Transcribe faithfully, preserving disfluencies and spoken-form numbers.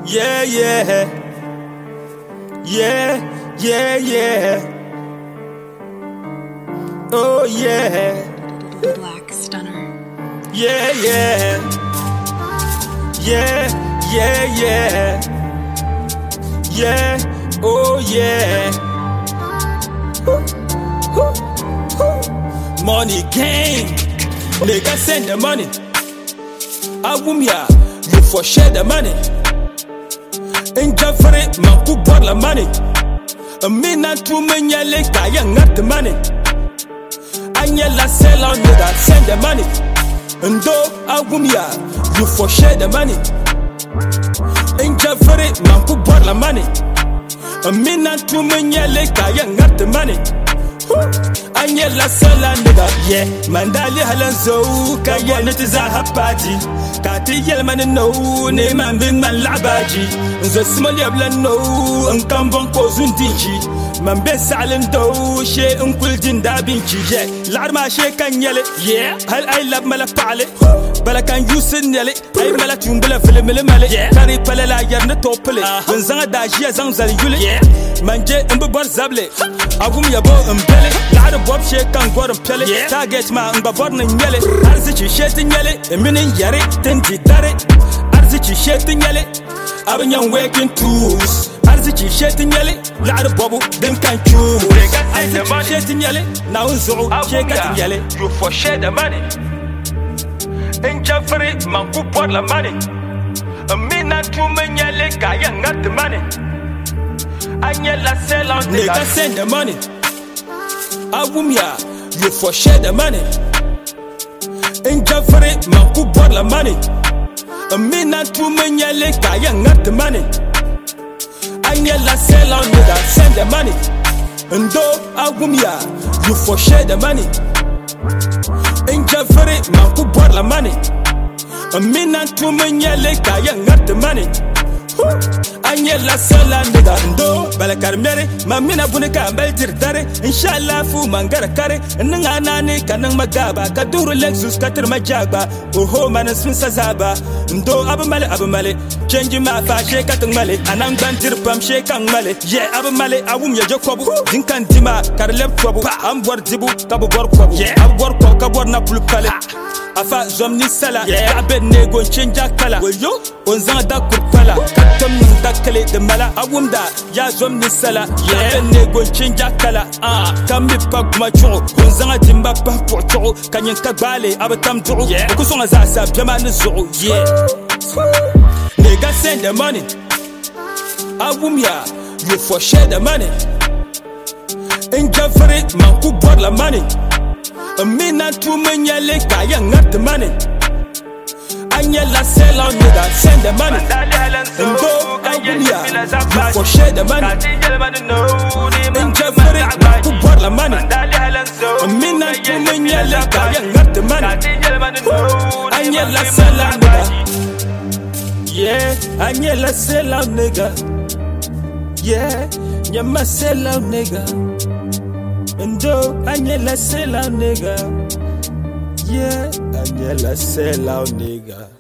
Yeah, yeah. Yeah, yeah, yeah. Oh, yeah. Black Stunner. Yeah, yeah. Yeah, yeah, yeah. Yeah, oh, yeah. Money gang. Nigga send the money. Awumia, you for share the money. In Jeffrey, man who bought the money. A minute to me, yelling, I ain't got the money. Anyela sell on nigga, send the money. And though Awumia, you for share the money. In Jeffrey, man who bought the money. A minute to me, yelling, I ain't got the money. Anyela sell on nigga, yeah. Mandali halanzo, kaya nitiza party. Kati yel man no, ne man bin man labaji. Nzo small yabla no, nkambon ko zundinji. Man be salen do, she unkul jinda binchi, yeah. Larma she kan yele, yeah. Hal ay lab mala pale, bala kan yusin yele. Ay mala tumbala fili mili male, yeah. Kari pala la yarne topele, wenzanga da jia zangzali yule, yeah. Manje mbe bar zable, agum yabo mbele. Lada bob she kan gwarum pele, yeah. Target ma mba bor na nyele. Arzichi she tin yele, eminin yare. Tinti dare, arzichi shetin yele. Abanyan working tools. Arzichi shetin yele. Lada bobu, them can choose. Arzichi shetin yele. Now unzuru, shetin yele. You for share the money. In Jeffrey, man who bought the money. A minute to me yele, kaya got the money. Anyela sell on nigga send the money. Awumia, you for share the money. In Jeffrey, man who bought the money. A minute to me yele, kaya got the money. Anyela sell on nigga, send the money. And though Awumia, you for share the money. In Jeffrey, man who bought the money. A minute to me yele, kaya got the money. Anyela sell on nigga, ndo balakar mere, mamina bunika beltir dare. Inshallah fu mangara kare, nanga nani kanang magaba, kaduru Lexus katir majaba. Oho manan sun sazaba, ndo abamale abamale, change ma fa she katang male, anang bantir pam she kang male. Yeah abamale awum ya jokobu, dinkan dima kar lep kobu, am bor dibu kabu bor kobu. Yeah ab bor ko kabor na pulu pale. Afa zomni sala, yeah abe nego change kala. Yo onzanga da kurpala. Tom dakale de mala awumda ya zomni sala ya ne go chinja kala ah kambi pak ma choro onzanga timba pa po choro kanyen kagbale abatam duru ko songa za sa jama ne zuru yeah nigga send the money awumya you for share the money in Jeffrey man who bought the money a minute to me yele kaya got the money. Anyela sell on nigga, send the money. And go Awumia, you for share the money. In Jeffrey, who bought the money. A minute to me yele, kaya got the money. Anyela sell on nigga. Yeah, Anyela sell on nigga. Yeah, Nyama sell on nigga. And go Anyela sell on nigga. Yeah, Anyela sell out nigga.